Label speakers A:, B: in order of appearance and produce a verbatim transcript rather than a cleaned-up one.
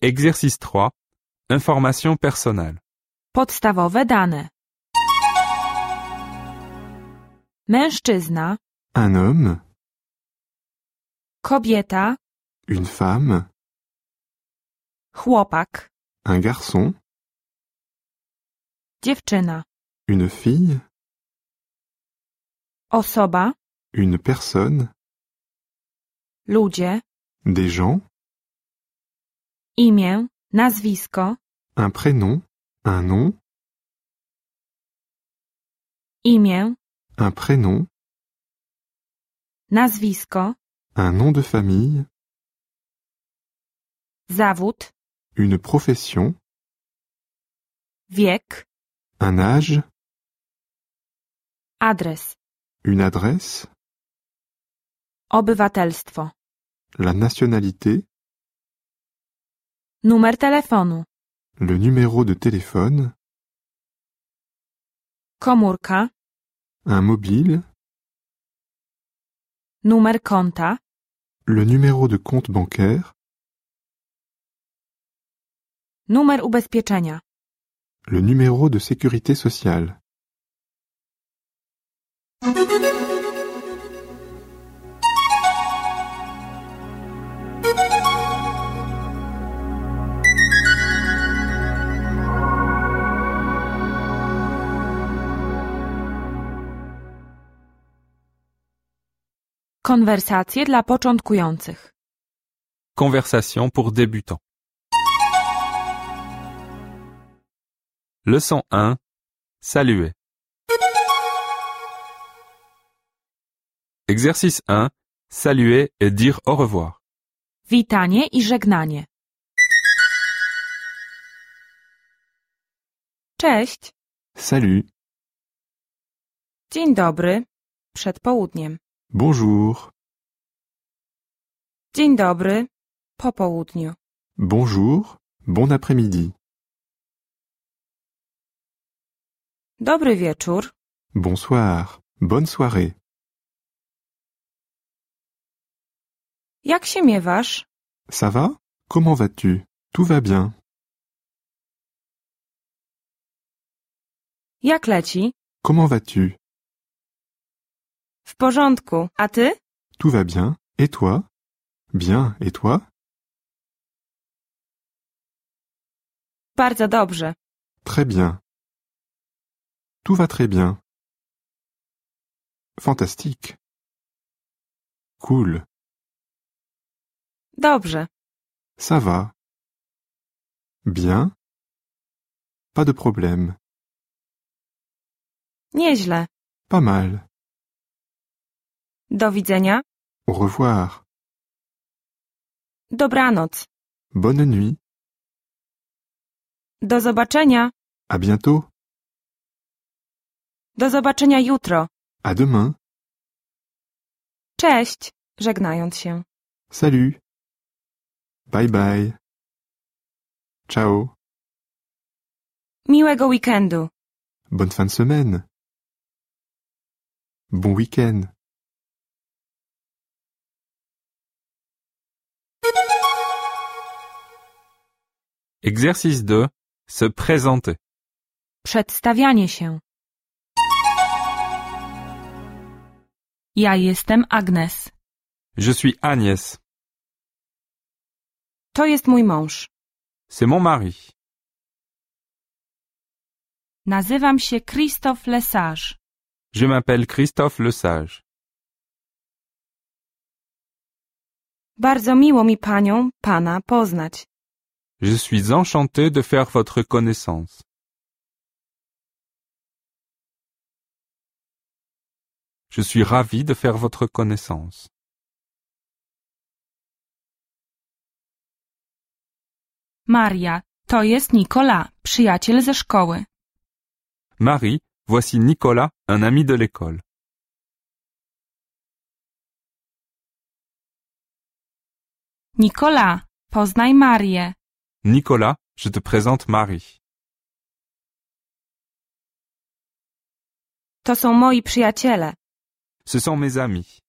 A: Exercice trois. Information personnelle.
B: Podstawowe dane. Mężczyzna,
C: Un homme,
B: kobieta,
C: une femme,
B: chłopak,
C: un garçon,
B: dziewczyna,
C: une fille,
B: osoba,
C: une personne,
B: ludzie,
C: des gens,
B: imię, nazwisko,
C: un prénom, un nom,
B: imię,
C: un prénom,
B: nazwisko,
C: un nom de famille,
B: zawód,
C: une profession,
B: wiek,
C: un âge,
B: adres,
C: une adresse,
B: obywatelstwo,
C: la nationalité,
B: numer telefonu,
C: le numéro de téléphone,
B: komórka,
C: un mobile,
B: numer konta,
C: le numéro de compte bancaire,
B: numer ubezpieczenia,
C: le numéro de sécurité sociale.
B: Konwersacje dla początkujących.
A: Conversation pour débutants. Leçon un. Saluer. Exercice un. Saluer et dire au revoir.
B: Witanie i żegnanie. Cześć.
C: Salut,
B: Dzień dobry. Przed południem.
C: bonjour,
B: Dzień dobry. Po południu.
C: bonjour, bon après-midi,
B: Dobry wieczór.
C: bonsoir, bonne soirée.
B: Jak się miewasz?
C: Ça va? Comment vas-tu? Tout va bien.
B: Jak leci?
C: Comment vas-tu?
B: W porządku. A ty?
C: Tout va bien. Et toi? Bien. Et toi?
B: Bardzo dobrze.
C: Très bien. Tout va très bien. Fantastique. Cool.
B: Dobrze.
C: Ça va. Bien. Pas de problème.
B: Nieźle.
C: Pas mal.
B: Do widzenia.
C: Au revoir.
B: Dobranoc.
C: Bonne nuit.
B: Do zobaczenia.
C: À bientôt.
B: Do zobaczenia jutro.
C: À demain.
B: Cześć. Żegnając się.
C: Salut. Bye bye. Ciao.
B: Miłego weekendu.
C: Bonne fin de semaine. Bon week-end.
A: Exercice deux. Se présenter.
B: Przedstawianie się. Ja jestem Agnes.
A: Je suis Agnès.
B: To jest mój mąż.
A: C'est mon mari.
B: Nazywam się Christophe Lesage.
A: Je m'appelle Christophe Lesage.
B: Bardzo miło mi panią, pana poznać.
A: Je suis enchanté de faire votre connaissance. Je suis ravi de faire votre connaissance.
B: Maria, to jest Nikola, przyjaciel ze szkoły.
A: Marie, voici Nicolas, un ami de l'école.
B: Nikola, poznaj Marię.
A: Nicolas, je te présente Marie.
B: To są moi przyjaciele.
A: Ce sont mes amis.